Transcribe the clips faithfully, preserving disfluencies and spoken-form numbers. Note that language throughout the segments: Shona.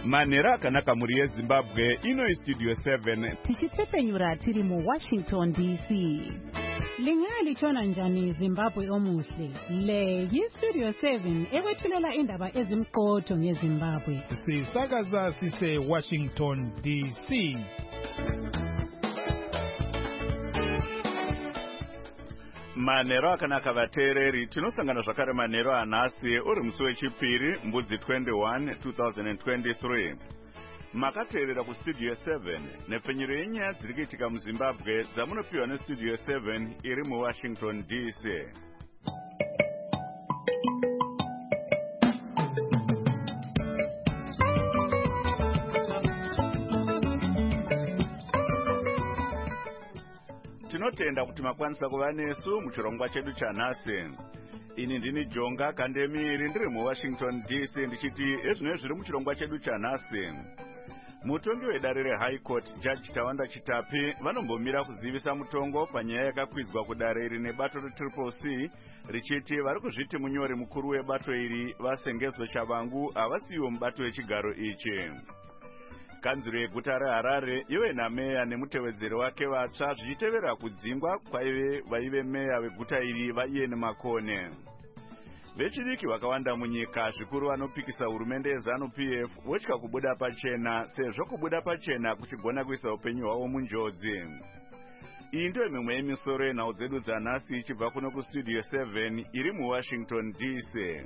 manhero akanaka muri yezimbabwe ino istudio seven tichitsepenyura tiri mu Washington D C. Lingalitshona njani Zimbabwe omuhle? Le yistudio seven ekwethulela indaba ezimqotho ngeZimbabwe. Sisakaza sise Washington D C. manhero akanaka vateereri, tinosangana zvakare manhero anhasi uri musi wechipiri mbudzi twenty-one two thousand twenty-three. makateerera kustudio seven nepfenyuro yenyaya dziri kuitika muzimbabwe dzamunopiwa nestudio seven iri muwashington D C. tinotenda kuti makwanisa kuva nesu muchirongwa chedu chanhasi. ini ndini Jonga Kandemiri ndiri muwashington D C ndichiti ezvinoi zviri muchirongwa chedu chanhasi. mutongi wedare reHigh Court Judge Tawanda Chitapi vanombomira kuzivisa mutongo panyaya yakakwidzwa kudare iri nebato retriple C richiti vari kuzviti munyori mukuru webato iri vasengezo Chavangu havasiwo mubato wechigaro ichi. kanzuro yeguta reHarare ive nameya nemutevedzeri wake vatsva zvichitevera kudzingwa kwaive vaive meya weguta iri vaIan Makone. vechidiki vakawanda munyika zvikuru vanopikisa hurumende yeZANU-P F votya kubuda pachena sezvo kubuda pachena kuchigona kuisa upenyu hwavo munjodzi. iyi ndiyo mimwe yemisoro yenhau dzedu dzanhasi ichibva kuno kustudio seven iri muwashington D C.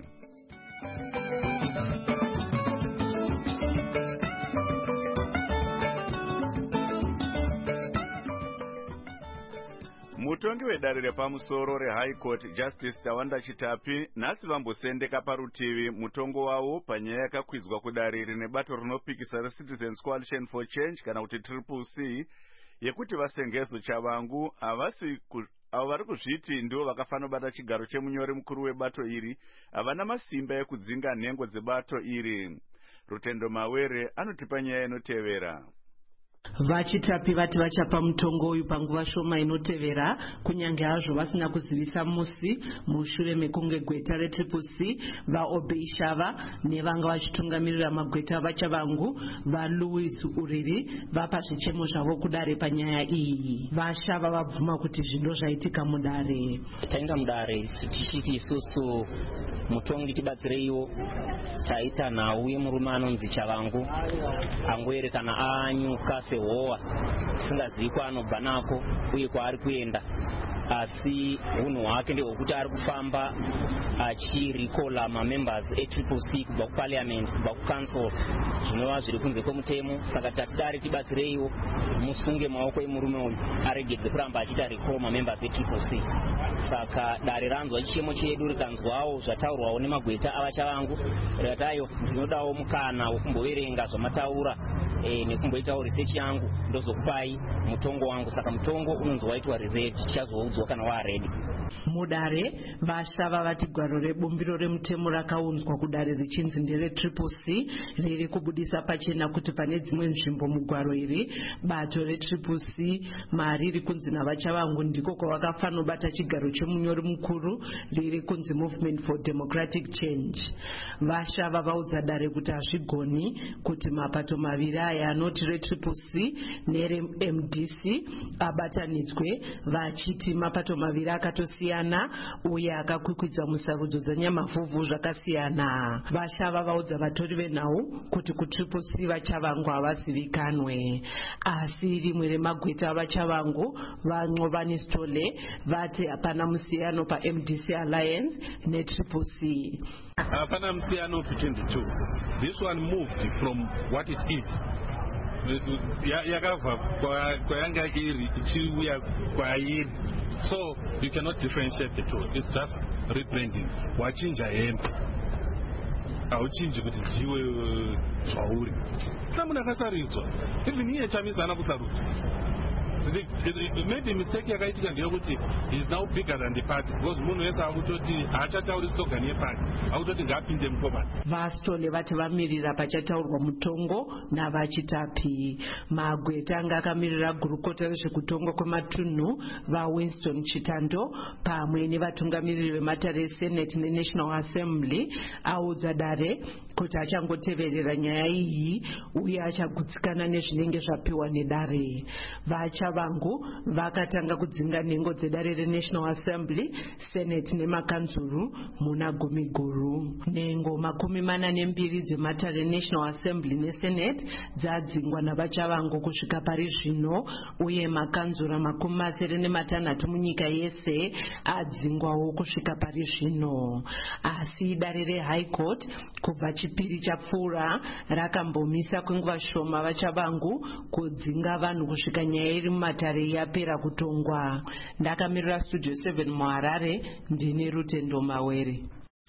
mutongi wedare repamusoro reHigh Court Justice Tawanda Chitapi nhasi vambosendeka parutivi mutongo wavo panyaya yakakwidzwa kudare iri nebato rinopikisa reCitizens Coalition for Change kana kuti triple C yekuti vasengezo Chavangu havasi avo vari kuzviti ndivo vakafanira bata chigaro chemunyori mukuru webato iri havana masimba ekudzinga nhengo dzebato iri. Rutendo Mawere anotipa nyaya inotevera. Vachitapi vati vachapa mutongo uyu panguva shoma inotevera kunyange hazvo vasina kuzivisa musi mushure mekunge gweta retriple C vaObey Shava nevanga vachitungamirira magweta vaChavangu vaLouis Uriri vapa zvichemo zvavo kudare panyaya iyi. VaShava vabvuma kuti zvindo zvaitika mudare. taenda mudare tichiti isusu mutongi tibatsireiwo taita nhau yemurume anonzi Chavangu angwere kana anyuka sehowa tisingazivi kwaanobva nako uye kwaari kuenda, asi unhu hwake ndehwekuti ari kufamba achirikola mamembers etriple C kubva kuparliament kubva kucouncil zvinova zviri kunze kwemutemo. saka tatidare tibatsireiwo musunge maoko emurume uyu aregedze kuramba achiita recall mamembers etriple C. saka dare ranzwa chichemo chedu rikanzwawo zvataurwawo nemagweta avaChavangu rikati ayo ndinodawo mukana wekumboverenga zvamataura e, nekumboitawo research yangu ndozokupai mutongo wangu. saka mutongo unonzi waitwa reserved tichazoudzwa kana waaredi. mudare VaShava vati gwaro rebumbiro remutemo rakaunzwa kudare richinzi ndere triple C riri kubudisa pachena kuti pane dzimwe nzvimbo mugwaro iri bato retriple C mariri kunzi navaChavangu ndiko kwavakafanira bata chigaro chemunyori mukuru riri kunzi Movement for Democratic Change. VaShava vaudza dare kuti hazvigoni kuti mapato maviri aya anoti retriple C nereM D C abatanidzwe vachiti mapato maviri akatosiyana uye akakwikwidza musarudzo dzanyamavhuvhu zvakasiyana. VaShava vaudza vatori venhau kuti kutriple C vaChavangu havasivikanwe, asi rimwe remagweta avaChavangu vaNcovani Stole vati hapana musiyano paM D C Alliance netriple C. Hapana musiyano between the two. This one moved from what it is. yakabva kwayanga iri ichiuya kwairi, so you cannot differentiate the two. It's just rebranding. wachinja hembe hauchinji kuti ndiwe zvauri. kana munhu akasaridzwa even iye chamisa haana kusarudzwa the, the, maybe mistake yakaitika ndeyekuti is now bigger than the party because munhu wese akutoti haachatauri slogan yeparty akutoti ngaapinde mukobani. Vastole vati vamirira pachataurwa mutongo navachitapi. Magweta anga akamirira gurukota rezvekutongwa kwematunhu vaWinston Chitando pamwe nevatungamiriri vematare eSenate neNational Assembly audza Dare kuti achangoteverera nyaya iyi uye achagutsikana nezvinenge zvapiwa neDare. Vachavangu vakatanga kudzinga nhengo dzedare reNational Assembly, Senate nemakanzuru muna gumi guru. Nhengo makumi mana nembiri dzematare National Assembly neSenate dzadzingwa navachavangu kusvika pari zvino uye makanzura makumi masere nematanhatu munyika yese adzingwawo kusvika pari zvino. Asi dare reHigh Court kubva chipiri chapfuura rakambomisa kwenguva shoma vachavangu kudzinga vanhu kusvika nyaya iri mumatare yapera kutongwa. Ndakamirira Studio seven muHarare, ndine Rutendo Mawere.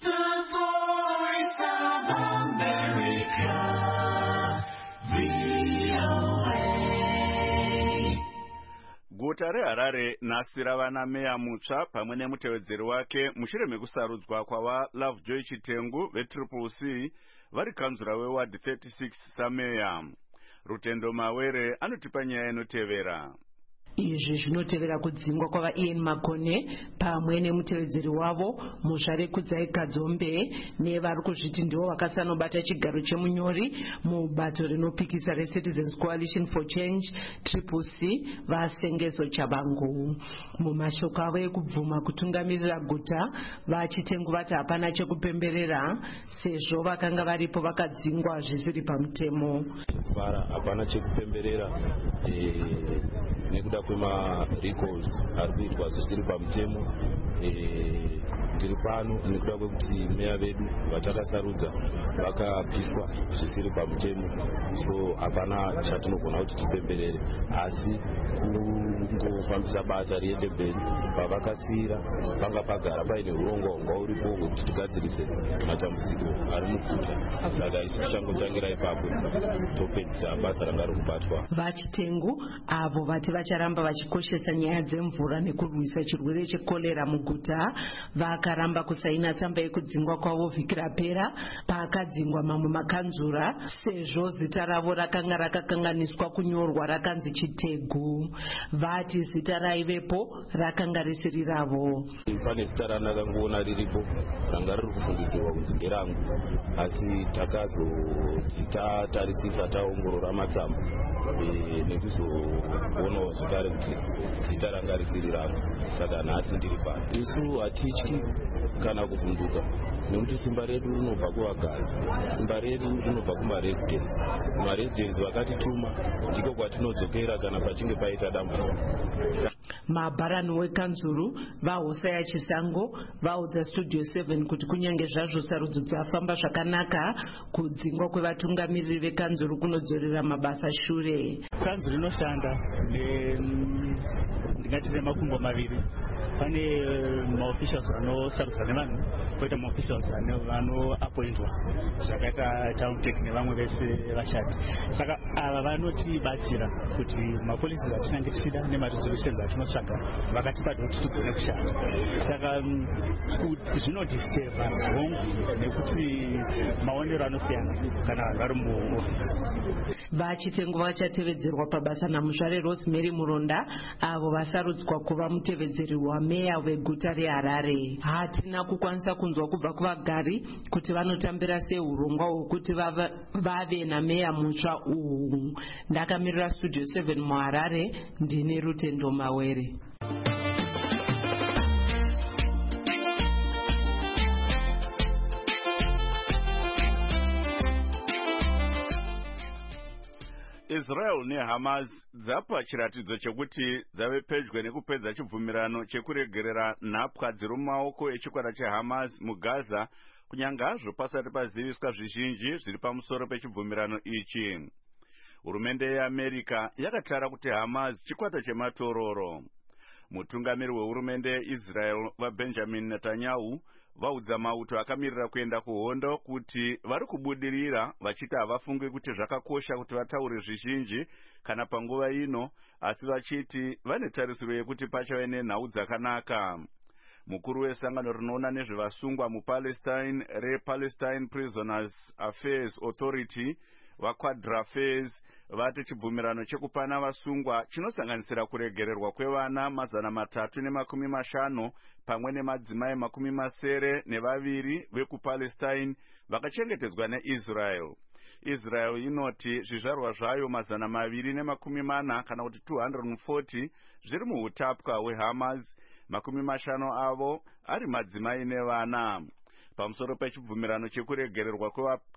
Guta reHarare nhasi rava nameya mutsva pamwe nemutevedzeri wake mushure mekusarudzwa kwava Lovejoy Chitengu veTriple C vari kanzura weward thirty-six sameya. Rutendo Mawere anotipa nyaya inotevera. Izvi zvinotevera kudzingwa kwava Ian Makone pamwe nemutevedzeri wavo Muzvare Kudzai Kadzombe nevari kuzviti ndivo vakasanobata chigaro chemunyori mubato rinopikisa reCitizens Coalition for Change Triple C vaSengeso Chabangu. Mumashoko avo ekubvuma kutungamirira guta vaChitengu vati hapana chekupemberera sezvo vakanga varipo vakadzingwa zvisiri pamutemo. Fara hapana chekupemberera eh, nekuda kwema recalls ari kuitwa zvisiri pamutemo. Tiri pano nekuda kwekuti meya vedu vatakasarudza vakapiswa zvisiri pamutemo, so hapana chatinogona kuti tipemberere asi kungofambisa basa riende mberi. Pavakasiyira panga pagara paine urongwa uripo hwekuti tigadzirise matambudziko ari muguta, saka isi tichangotangira ipapo topedzisa basa ranga rikubatwa. VaChitengu avo vati vacharamba vachikoshesa nyaya dzemvura nekurwisa chirwere chekorera muguta vakaramba kusaina tsamba yekudzingwa kwavo vhiki rapera pakadzingwa mamwe makanzura sezvo zita ravo rakanga rakakanganiswa kunyorwa rakanzi Chitegu. Vati zita raivepo rakanga risiri ravo. Pane zita randakangoona riripo ranga riri kufungidzirwa kunzi nderangu, asi takazoti tatarisisa taongorora matsamba nekuzoonawo zvakare kuti zita ranga risiri rangu, saka nhasi ndiri pano. Isu hatityi kana kuvhunduka nekuti simba redu rinobva kuvagari, simba redu rinobva kumaresidents. Maresidents vakatituma ndiko kwatinodzokera kana pachinge paita dambudziko. Mabharani wekanzuru vaHosea Chisango vaudza Studio seven kuti kunyange zvazvo sarudzo dzafamba zvakanaka, kudzingwa kwevatungamiriri vekanzuru kunodzorera mabasa shure. Kanzuru inoshanda ndingati nemakumbo maviri. Pane maofficials vanosarudzwa nevanhu, poita maofficials vanoappointwa zvakaita town clerk nevamwe vese vashandi. Saka ava vanotibatsira kuti mapolisi atinenge tichida nemaresolutions atinotsvaga vakatibada kuti tigone kushanda. Saka zvinodisturba hongu nekuti maonero anosiyana kana vanhu vari muofisi. VaChitengu vachatevedzerwa pabasa naMuzvare Rosemary Muronda avo vasarudzwa kuva mutevedzeri wameya weguta reHarare. Hatina kukwanisa kunzwa kubva kuvagari kuti vanotambira sei urongwa hwekuti vave nameya mutsva uhu. Ndakamirira Studio seven muHarare, ndine Rutendo Mawere. Israel neHamas dzapa chiratidzo chekuti dzave pedyo nekupedza chibvumirano chekuregerera nhapwa dziri mumaoko echikwata cheHamas muGaza, kunyange hazvo pasati paziviswa zvizhinji zviri pamusoro pechibvumirano ichi. Hurumende yeAmerica yakatara kuti Hamas chikwata chematororo. Mutungamiri wehurumende yeIsrael vaBenjamin Netanyahu vaudza mauto akamirira kuenda kuhondo kuti vari kubudirira vachiti havafungi kuti zvakakosha kuti vataure zvizhinji kana panguva ino, asi vachiti vane tarisiro yekuti pachave nenhau dzakanaka. Mukuru wesangano rinoona nezvevasungwa muPalestine rePalestine Prisoners Affairs Authority vaQuadra Affairs vati chibvumirano chekupana vasungwa chinosanganisira kuregererwa kwevana mazana matatu nemakumi mashanu pamwe nemadzimai makumi masere nevaviri vekuPalestine vakachengetedzwa neIsrael. Israel inoti zvizvarwa zvayo mazana maviri nemakumi mana kana kuti two hundred forty zviri muutapwa hweHamas, makumi mashanu avo ari madzimai nevana. Pamusoro pechibvumirano chekuregererwa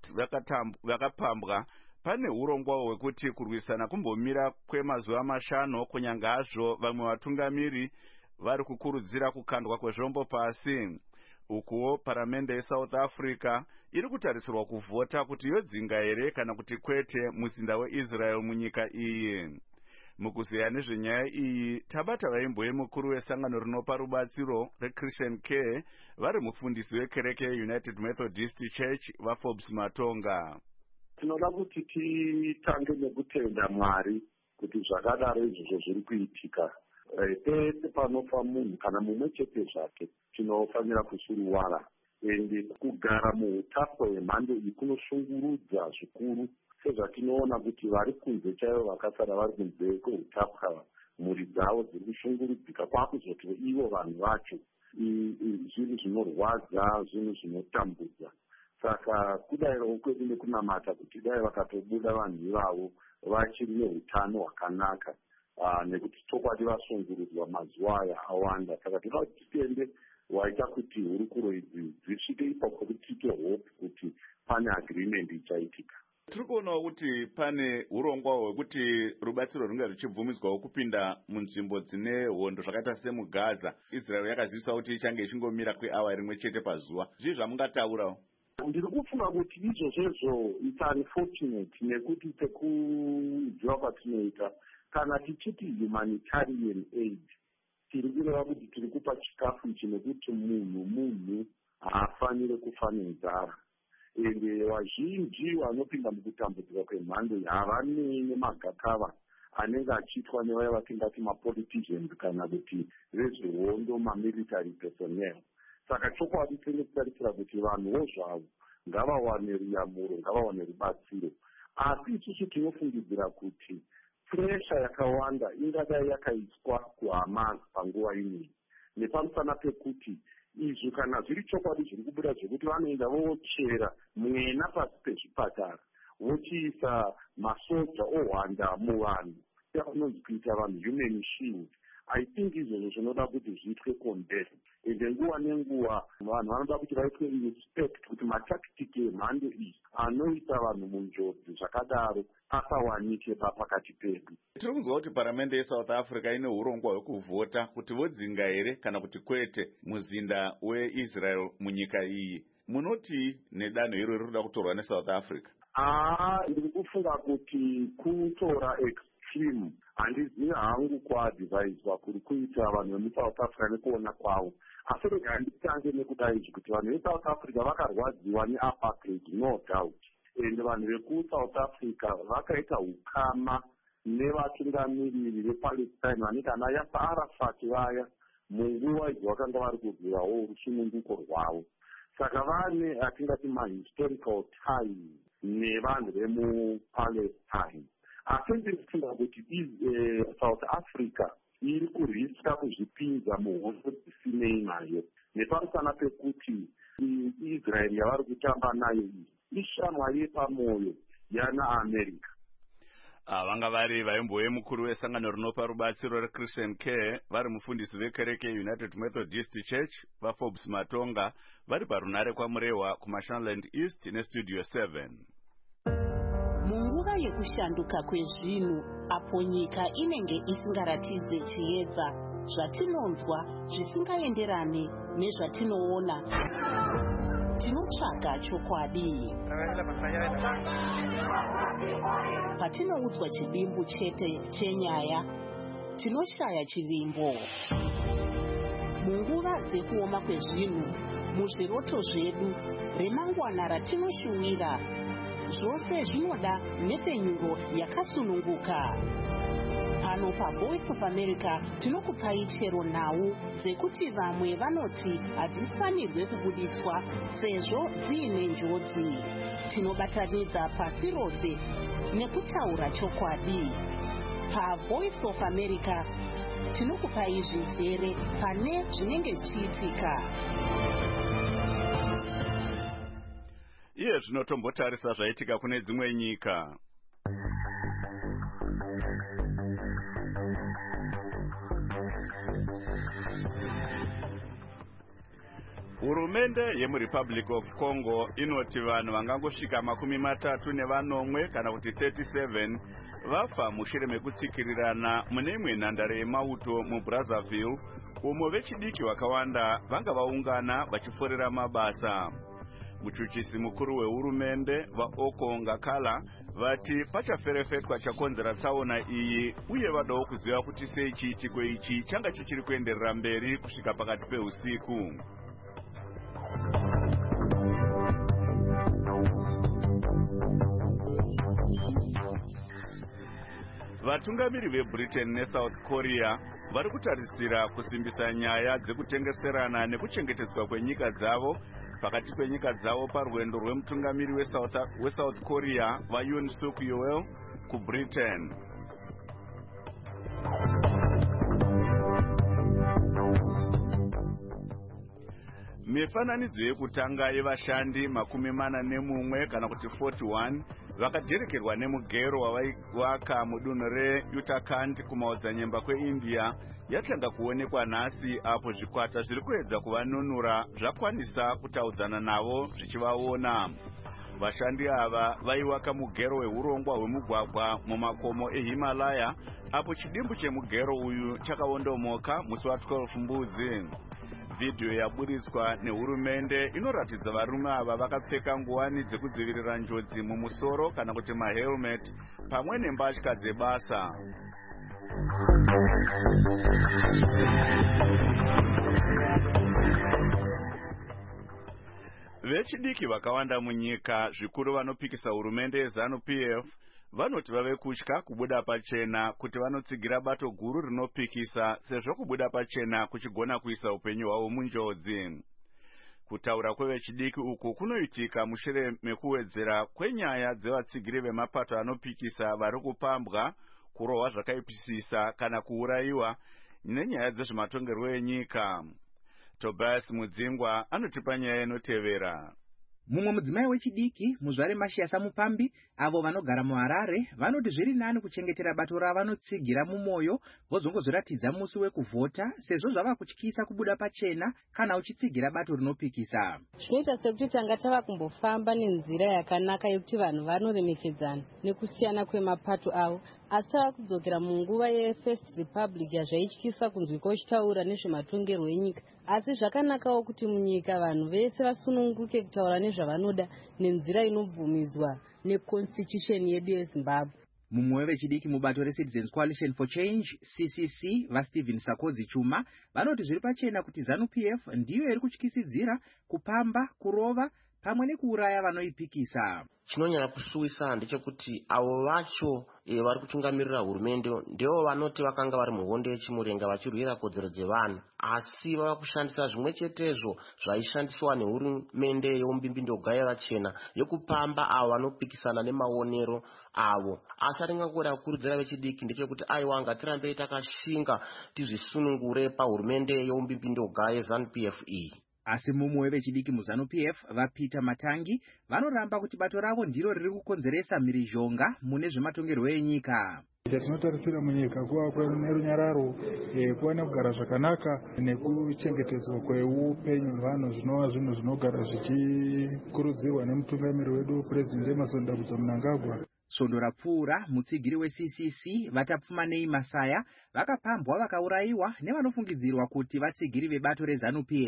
kwevakapambwa pane urongwa hwekuti kurwisana kumbomira kwemazuva mashanu kunyange hazvo vamwe vatungamiri vari kukurudzira kukandwa kwezvombo pasi. Ukuwo paramende yeSouth Africa iri kutarisirwa kuvhota kuti yodzinga here kana kuti kwete muzinda weIsrael munyika iyi. Mukuziya nezvenyaya iyi tabata vaimboye mukuru wesangano rinopa rubatsiro reChristian Care vari mufundisi wekereke yeUnited Methodist Church vaForbes Matonga. Tinoda kuti titange nekutenda Mwari kuti zvakadaro izvozvo zviri kuitika. Pese panofa munhu kana mumwe chete zvake tinofanira kusuruwara, ende kugara muutapwa hwemhando iyi kunoshungurudza zvikuru, sezvatinoona kuti vari kunze chaivo vakasara vari kunze kweutapwa mhuri dzavo dziri kushungurudzika kwakuzoti ivo vanhu vacho. Zvinhu zvinorwadza, zvinhu zvinotambudza. Saka kudayiwo kwedu nekunamata kuti dai vakatobuda vanhu ivavo vachiri neutano hwakanaka, nekuti chokwadi vasungurudzwa mazuva aya awanda. Saka toda kuti titende waita kuti hurukuro idzi dzisvike ipapo kuti tiite hope kuti pane agreement ichaitika. Tiri kuonawo kuti pane urongwa hwekuti rubatsiro runge ruchibvumidzwawo kupinda munzvimbo dzine hondo zvakaita semuGaza. Israel yakazivisa kuti ichange ichingomira kweawa rimwe chete pazuva. Zvii zvamungataurawo? Ndiri kufunga kuti izvozvo it's unfortunate nekuti sekudziwa kwatinoita kana tichiti humanitarian aid tiri kureva kuti tiri kupa chikafu ichi nekuti munhu munhu haafanire kufa nenzara. Ende vazhinji vanopinda mukutambudzika kwemhando havanei nemagakava anenge achiitwa nevaya vatingati mapoliticians kana kuti vezvehondo mamilitary personnel. Saka chokwadi tenge kutarisira kuti vanhuwo zvavo ngavawane ruyamuro, ngavawane rubatsiro. Asi isusu tinofungidzira kuti presha yakawanda ingadai yakaiswa kuHamas panguva imwe, nepamusana pekuti izvo kana zviri chokwadi zviri kubuda zvekuti vanoenda vochera mwena pasi pezvipatara vochiisa masoja ohwanda muvanhu yakunonzi kuita vanhu human shield. I think izvozvo zvinoda kuti zviitwe condemn, ende nguva nenguva vanhu vanoda kuti vaitwe respect kuti matakitiki emhando iyi anoisa vanhu munjodzi zvakadaro asawanike pakati pedu. Tiri kunzwa kuti paramende yeSouth Africa ine urongwa hwekuvhota kuti vodzinga here kana kuti kwete muzinda weIsrael munyika iyi. Munoti nedanho iro riri kuda kutorwa neSouth Africa? Ah, ndiri kufunga kuti kutora extreme handizivi hangu kwaadhivaiswa kuri kuita vanhu vemuSouth Africa nekuona kwavo. Asi rega handitange nekuda izvi kuti vanhu veSouth Africa vakarwadziwa neapartheid, no doubt. Ende vanhu vekuSouth Africa vakaita ukama nevatungamiriri vePalestine vanenge ana Yasser Arafat vaya munguva idzi vakanga vari kurwirawo rusununguko rwavo. Saka vane atingati mahistorical ties nevanhu vemuPalestine. Asi ndiri kufunga kuti South Africa iri kuriska kuzvipinza muhondo dzisinei nayo, nepamusana pekuti Israel yavari kutamba nayo iyi ishamwari yepamoyo yana America. Vanga vari vaimboye mukuru wesangano rinopa rubatsiro reChristian Care vari mufundisi vekereke United Methodist Church vaForbes Matonga vari parunare kwamurehwa kuMashonaland East neStudio seven. Munguva yekushanduka kwezvinhu apo nyika inenge isingaratidze chiedza, zvatinonzwa zvisingaenderane nezvatinoona, tinotsvaga chokwadi. Patinoudzwa chidimbu chete chenyaya, tinoshaya chivimbo. Munguva dzekuoma kwezvinhu, muzviroto zvedu, remangwana ratinoshuwira, zvose zvinoda nepfenyuro yakasununguka. Pano paVoice of America tinokupai chero nhau dzekuti vamwe vanoti hadzifanirwe kubuditswa sezvo dziine njodzi. Tinobatanidza pasi rose nekutaura chokwadi. PaVoice of America tinokupai zvizere pane zvinenge zvichiitika. Iye zvinotombotarisa zvaitika kune dzimwe nyika. Hurumende yemuRepublic of Congo inoti vanhu vangangosvika makumi matatu nevanomwe kana kuti thirty-seven vafa mushure mekutsikirirana mune imwe nhandare yemauto muBrazzaville, umo vechidiki vakawanda vanga vaungana vachiforera mabasa. Muchuchisi mukuru wehurumende vaOkonga Kala vati pachaferefetwa chakonzera tsaona iyi, uye vadawo kuziva kuti sei chiitiko ichi changa chichiri kuenderera mberi kusvika pakati peusiku. Vatungamiri veBritain neSouth Korea vari kutarisira kusimbisa nyaya dzekutengeserana nekuchengetedzwa kwenyika dzavo pakati penyika dzavo parwendo rwemutungamiri weSouth, weSouth Korea vaYoon Suk Yeol kuBritain. Mifananidzo yekutanga yevashandi makumi mana nemumwe kana kuti forty-one vakadherekerwa nemugero wavaivaka mudunhu reUttarakhand kumaodzanyemba kweIndia yatanga kuonekwa nhasi, apo zvikwata zviri kuedza kuvanunura zvakwanisa kutaudzana navo zvichivaona. Vashandi ava vaivaka mugero wehurongwa hwemugwagwa mumakomo eHimalaya, apo chidimbu chemugero uyu chakaondomoka musi wa12 mbudzi. Video yaburitswa nehurumende inoratidza varume ava vakapfeka nguwani dzekudzivirira njodzi mumusoro kana kuti mahelmet pamwe nembatya dzebasa. Vechidiki vakawanda munyika, zvikuru vanopikisa hurumende yeZANU-P F, vanoti vave kutya kubuda pachena kuti vanotsigira bato guru rinopikisa, sezvo kubuda pachena kuchigona kuisa upenyu hwavo munjodzi. Kutaura kwevechidiki uku kunoitika mushure mekuwedzera kwenyaya dzevatsigiri vemapato anopikisa vari kupambwa, kurohwa zvakaipisisa kana kuurayiwa nenyaya dzezvematongerwo enyika. Tobias Mudzingwa anotipa nyaya inotevera. Mumwe mudzimai wechidiki, muzvare Mashiasa Mupambi, avo vanogara muHarare, vanoti zviri nani kuchengetera bato ravanotsigira mumwoyo vozongozoratidza musi wekuvhota, sezvo zvava kutyisa kubuda pachena kana uchitsigira bato rinopikisa. Zvinoita sekuti tanga tava kumbofamba nenzira yakanaka yekuti vanhu vanoremekedzana nekusiyana kwemapato avo, asi tava kudzokera munguva yeFirst Republic yazvaityisa kunzwika uchitaura nezvematongerwo enyika. Asi zvakanakawo kuti munyika vanhu vese vasununguke kutaura nezvavanoda nenzira inobvumidzwa neconstitution yedu yeZimbabwe. Mumwe wevechidiki mubato reCitizens Coalition for Change C C C vaStephen Sakozi Chuma vanoti zviri pachena kuti ZANU-P F ndiyo iri kutyisidzira kupamba, kurova pamwe nekuuraya vanoipikisa. Chinonyanya kusuwisa ndechekuti avo vacho e, vari kutungamirira hurumende ndivo vanoti vakanga vari muhondo yechimurenga vachirwira kodzero dzevanhu, asi vava kushandisa zvimwe chetezvo zvaishandiswa nehurumende yeumbimbindo-gaya vachena yokupamba avo vanopikisana nemaonero avo. Asi aringangora kukurudzira vechidiki ndechekuti aiwa ngatirambei takashinga tizvisunungure pahurumende yeumbimbindo-gaya ZANU-P F iyi. Asi mumwe wevechidiki muZANU-P F vaPeter Matangi vanoramba kuti bato ravo ndiro riri kukonzeresa mhirizhonga mune zvematongerwo enyika. Chatinotarisira munyika kuva nerunyararo, kuva nekugara zvakanaka nekuchengetedzwa kweupenyu hwevanhu zvinova zvinhu zvinogara zvichikurudzirwa nemutungamiri wedu President Emmerson Dambudzo Mnangagwa. Svondo rapfuura, mutsigiri weC C C vatapfuma Nei Masaya vakapambwa vakaurayiwa nevanofungidzirwa kuti vatsigiri vebato reZANU-P F.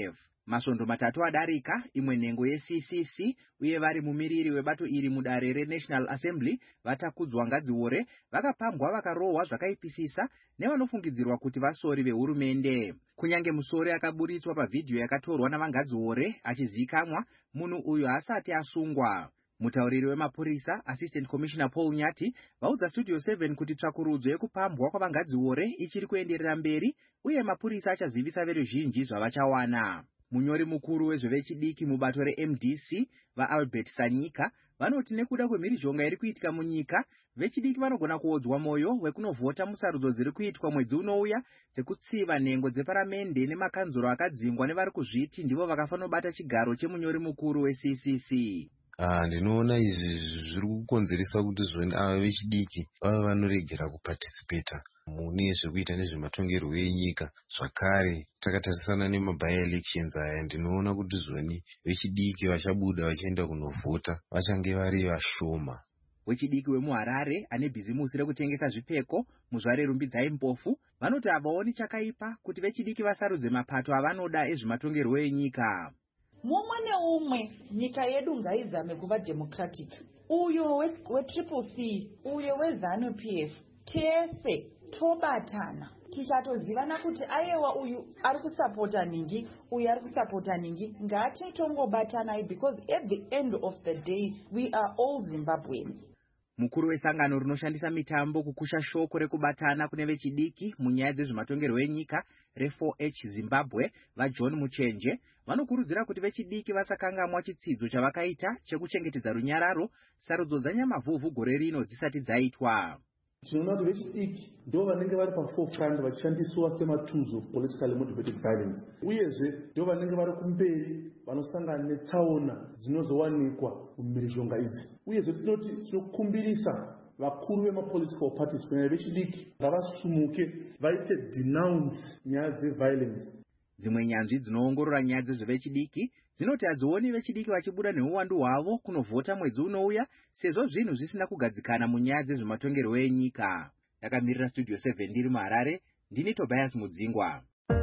Masvondo matatu adarika, imwe nhengo ye-C C C uye vari mumiriri webato iri mudare reNational Assembly vatakudzwa Ngadziore vakapambwa vakarohwa zvakaipisisa nevanofungidzirwa kuti vasori vehurumende. Kunyange musori akaburitswa pavhidhiyo yakatorwa navangadziore achizivikanwa, munhu uyu haasati asungwa. Mutauriri wemapurisa Assistant Commissioner Paul Nyati vaudza Studio seven kuti tsvakurudzo yekupambwa kwavangadziore ichiri kuenderera mberi uye mapurisa achazivisa veruzhinji zvavachawana. Munyori mukuru wezvevechidiki mubato reM D C vaAlbert Sanyika vanoti nekuda kwemhirizhonga iri kuitika munyika, vechidiki vanogona kuodzwa moyo wekunovhota musarudzo dziri kuitwa mwedzi unouya dzekutsiva nhengo dzeparamende nemakanzuro akadzingwa nevari kuzviti ndivo vakafanobata chigaro chemunyori mukuru weC C C. Ah, ndinoona izvi zviri kukonzeresa kuti zvoni ava vechidiki vava vanoregera kuparticipata mune zvekuita nezvematongerwo enyika. Zvakare takatarisana nemaby elections aya, ndinoona kuti zvoni vechidiki vachabuda vachienda kunovhota vachange vari vashoma. Wechidiki wemuHarare ane bhizimusi rekutengesa zvipfeko muzvare Rumbidzai Mpofu vanoti havaoni chakaipa kuti vechidiki vasarudze mapato avanoda ezvematongerwo enyika. Mumwe neumwe nyika yedu ngaizame kuva democratic. Uyo wetriple C, uyo weZANU P F, tese tobatana tikatozivana kuti aiwa uyu ari kusapota ningi, uyu ari kusapota ningi, ngatitongobatanai because at the end of the day we are all Zimbabweans. Mukuru wesangano rinoshandisa mitambo kukusha shoko rekubatana kune vechidiki munyaya dzezvematongerwo enyika re four H Zimbabwe vaJohn Muchenje vanokurudzira kuti vechidiki vasakangamwa chitsidzo chavakaita chekuchengetedza runyararo sarudzo dzanyamavhuvhu gore rino dzisati dzaitwa. Tinoona kuti vechidiki ndo vanenge vari paforefront vachishandiswa sematools of politically motivated violence, uyezve ndo vanenge vari kumberi vanosangana netsaona dzinozowanikwa mumhirizhonga idzi. Uyezve tinoti tinokumbirisa vakuru vemapolitical parties kunyanya vechidiki ngavasumuke vaite denounce nyaya dzeviolence. Dzimwe nyanzvi dzinoongorora nyaya dzezvevechidiki dzinoti hadzioni vechidiki vachibuda neuwandu hwavo kunovhota mwedzi unouya sezvo zvinhu zvisina kugadzikana munyaya dzezvematongerwo enyika. Ndakamirira Studio seven ndiri muHarare, ndini Tobias Mudzingwa.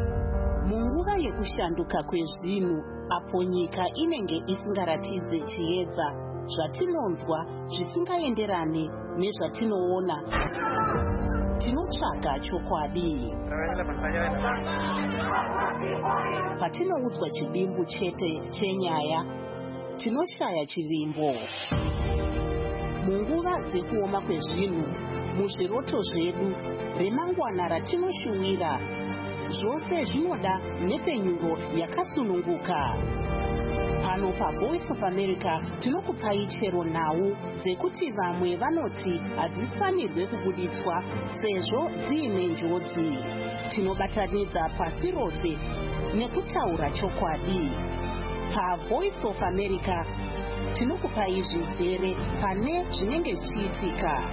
Munguva yekushanduka kwezvinhu apo nyika inenge isingaratidze chiedza, zvatinonzwa zvisingaenderane nezvatinoona, tinotsvaga chokwadi. Patinoudzwa chidimbu chete chenyaya, tinoshaya chivimbo. Munguva dzekuoma kwezvinhu, muzviroto zvedu, remangwana ratinoshuwira, zvose zvinoda nepfenyuro yakasununguka. Pano paVoice of America tinokupai chero nhau dzekuti vamwe vanoti hadzifanirwe kubuditswa sezvo dziine njodzi. Tinobatanidza pasi rose nekutaura chokwadi. PaVoice of America tinokupai zvizere pane zvinenge zvichiitika.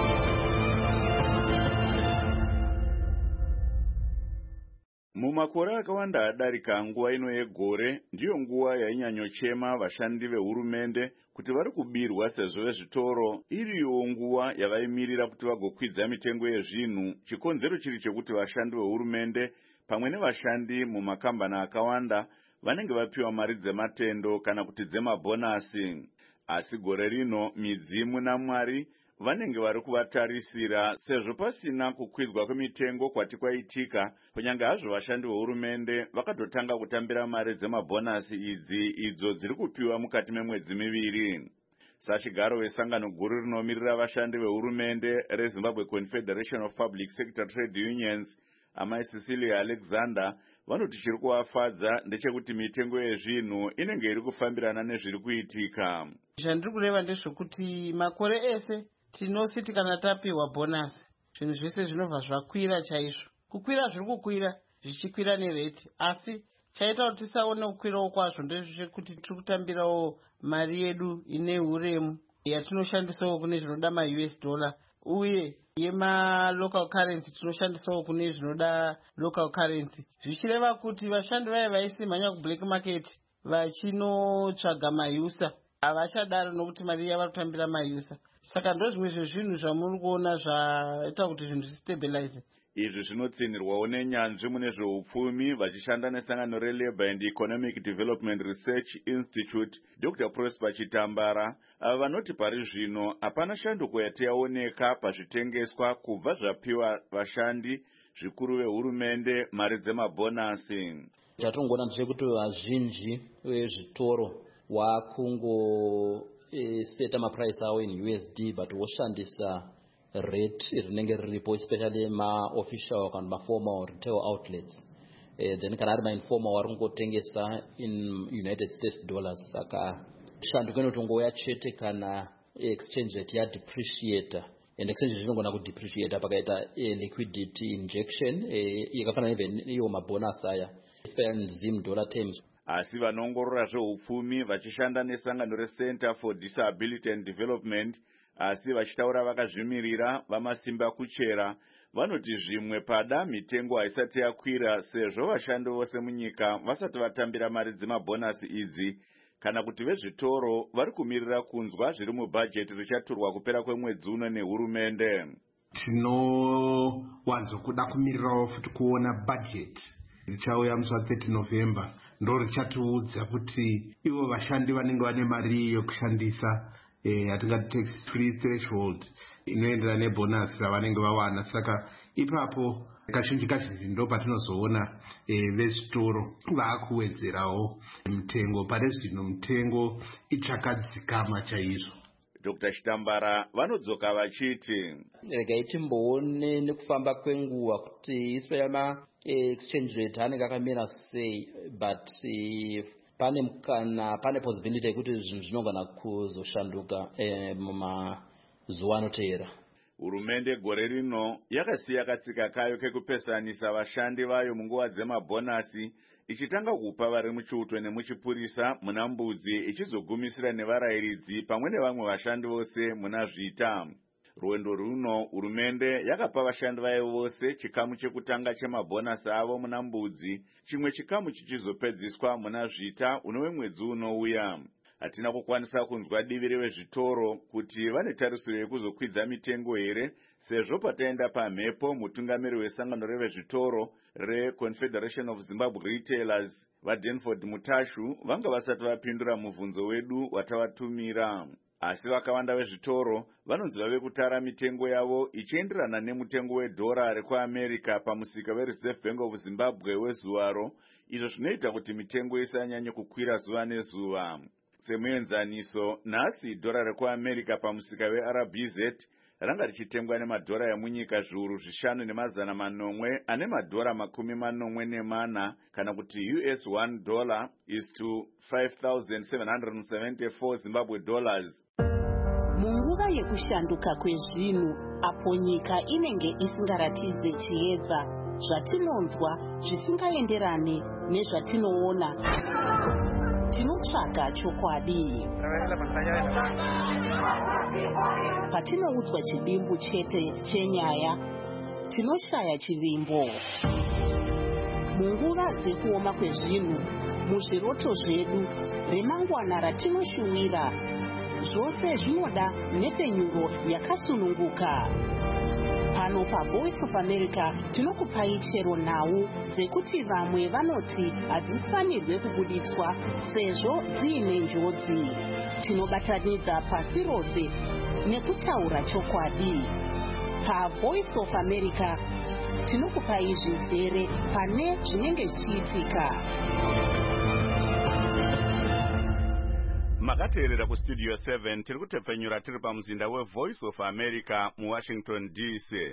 Mumakore akawanda adarika nguva ino yegore ndiyo nguva yainyanyochema vashandi vehurumende kuti vari kubirwa sezvo vezvitoro iriyo nguva yavaimirira kuti vagokwidza mitengo yezvinhu, chikonzero chiri chekuti vashandi vehurumende pamwe nevashandi mumakambani akawanda vanenge vapiwa mari dzematendo kana kuti dzemabhonasi. Asi gore rino midzimu naMwari vanenge vari kuvatarisira sezvo pasina kukwidzwa kwemitengo kwati kwaitika, kunyange hazvo vashandi vehurumende vakatotanga kutambira mari dzemabhonasi idzi idzo dziri kupiwa mukati memwedzi miviri. Sachigaro wesangano guru rinomirira vashandi vehurumende reZimbabwe Confederation of Public Sector Trade Unions, amai Cecilia Alexander, vanoti chiri kuvafadza ndechekuti mitengo yezvinhu inenge iri kufambirana nezviri kuitika. Zvandiri kureva ndezvekuti makore ese tinositi kana tapiwa bhonasi zvinhu zvese zvinobva zvakwira chaizvo. Kukwira zviri kukwira zvichikwira nereti, asi chaita kuti tisaone kukwirawo kwazvo ndezvekuti tiri kutambirawo mari yedu ine uremu yatinoshandisawo kune zvinoda ma-U S dollar uye yema-local currency tinoshandisawo kune zvinoda local currency, zvichireva kuti vashandi vaye vaisimhanya kublack market vachinotsvaga mayusa havachadaro nokuti mari yavari kutambira mayusa. Saka ndo zvimwe zvezvinhu zvamuri kuona zvaita kuti zvinhu zvisitabilize. izvi zvinotsinirwawo nenyanzvi mune zveupfumi vachishanda nesangano relabour and economic development research institute Dr Prosper Chitambara, ava vanoti pari zvino hapana shanduko yati yaoneka pazvitengeswa kubva zvapiwa vashandi zvikuru vehurumende mari dzemabhonasi. Chatongoona ndechekuti vazhinji vezvitoro wakungo e, seta maprice awo in U S D but woshandisa rate rinenge riripo, especially ma-official kana ma-formal retail outlets. Uh, then kana ari ma-informal vari kungotengesa in United States dollars. Saka shanduko inotongouya chete kana exchange rate yadepreciator. And exchange rate inogona kudepreciator pakaita liquidity injection yakafanana neiyo mabonus aya, especially in Zim dollar terms. Asi vanongorora zveupfumi vachishanda nesangano reCenter for Disability and Development, asi vachitaura vakazvimirira vamasimba kuchera, vanoti zvimwe pada mitengo haisati yakwira sezvo vashandi vose munyika vasati vatambira mari dzemabhonasi idzi, kana kuti vezvitoro vari kumirira kunzwa zviri mubhajeti richaturwa kupera kwemwedzi uno nehurumende. Tinowanzokuda kumirirawo futi kuona bhajeti richauya musi wa thirty November ndo richatiudza kuti ivo vashandi vanenge vane mari yokushandisa hatingati tax free threshold inoenderana nebonus ravanenge vawana. Saka ipapo kazhinji kazhinji ndo patinozoona vezvitoro vaakuwedzerawo mitengo. Pari zvino mitengo ichakadzikama chaizvo. Dr Chitambara vanodzoka vachiti regai timboone nekufamba kwenguva kuti iswe ma exchange rate anenge akamira sei, but uh, pane mukana, pane possibility yekuti zvinhu zvinogona kuzoshanduka eh, mumazuva anoteera. Hurumende gore rino yakasiya katsika kayo kekupesanisa vashandi vayo munguva dzemabhonasi, ichitanga kupa vari muchiuto nemuchipurisa muna mbudzi, ichizogumisira nevarayiridzi pamwe nevamwe vashandi vose muna zvita. Rwendo runo hurumende yakapa vashandi vayo vose chikamu chekutanga chemabhonasi avo muna mbudzi, chimwe chikamu chichizopedziswa muna zvita unove mwedzi unouya. Hatina kukwanisa kunzwa divi revezvitoro kuti vane tarisiro yekuzokwidza mitengo here, sezvo pataenda pamhepo mutungamiri wesangano revezvitoro reConfederation of Zimbabwe Retailers vaDenford Mutashu vanga vasati vapindura mubvunzo wedu watavatumira. Asi vakawanda vezvitoro vanonzi vave kutara mitengo yavo ichienderana nemutengo wedhora rekuAmerica pamusika weReserve Bank of Zimbabwe wezuvaro, izvo zvinoita kuti mitengo isanyanye kukwira zuva nezuva. Semuenzaniso, nhasi dhora rekuAmerica pamusika weR B Z ranga richitengwa nemadhora emunyika zviuru zvishanu nemazana manomwe ane madhora makumi manomwe nemana, kana kuti U S one dollar is to five thousand seven hundred seventy-four Zimbabwe dollars. Munguva yekushanduka kwezvinhu, apo nyika inenge isingaratidze chiedza, zvatinonzwa zvisingaenderane nezvatinoona, tinotsvaga chokwadi. Patinoudzwa chidimbu chete chenyaya, tinoshaya chivimbo. Munguva dzekuoma kwezvinhu, muzviroto zvedu, remangwana ratinoshuwira, zvose zvinoda nepenyuro yakasununguka. Pano paVoice of America tinokupai chero nhau dzekuti vamwe vanoti hadzifanirwe kubuditswa sezvo dziine njodzi. Tinobatanidza pasi rose nekutaura chokwadi. PaVoice of America tinokupai zvizere pane zvinenge zvichiitika. Makateerera kustudio seven tiri kutepfenyura tiri pamuzinda weVoice of America muWashington D C.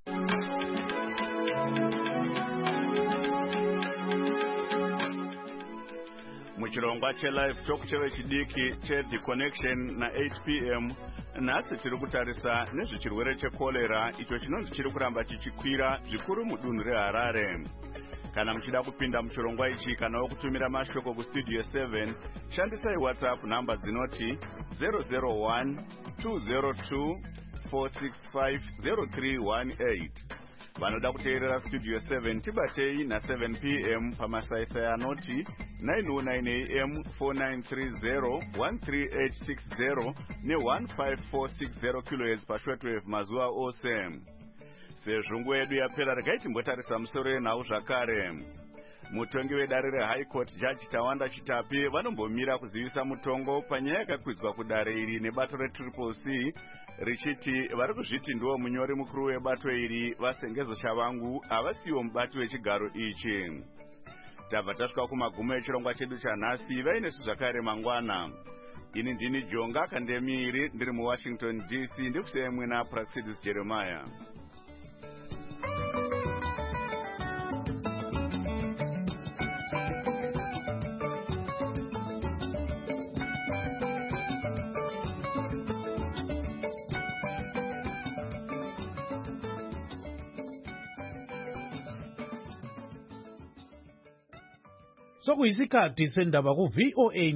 Muchirongwa chelive talk chevechidiki cheThe Connection na eight p m nhasi tiri kutarisa nezvechirwere chekolera icho chinonzi chiri kuramba chichikwira zvikuru mudunhu reHarare. Kana muchida kupinda muchirongwa ichi kana kutumira mashoko kustudio seven, shandisai WhatsApp namba dzinoti zero zero one two zero two four six five zero three one eight. Vanoda kuteerera studio seven tibatei na seven p m pamasaisai anoti nine oh nine a m four nine three zero one three eight six zero ne one five four six zero kilohertz pashortwave mazuva ose. sezvo nguva yedu yapera regai timbotarisa musoro yenhau zvakare. Mutongi wedare reHigh Court Judge Tawanda Chitapi vanombomira kuzivisa mutongo panyaya yakakwidzwa kudare iri nebato reTriple C richiti vari kuzviti ndiwo munyori mukuru webato iri vasengezo Shavangu havasiwo mubati wechigaro ichi. Tabva tasvika kumagumo echirongwa chedu chanhasi. Vainesu zvakare mangwana. Ini ndini Jonga Kandemiri ndiri muWashington D C ndikusiyai mwena Praxidis Jeremiah. sokuyisikhathi sendaba ku-V O A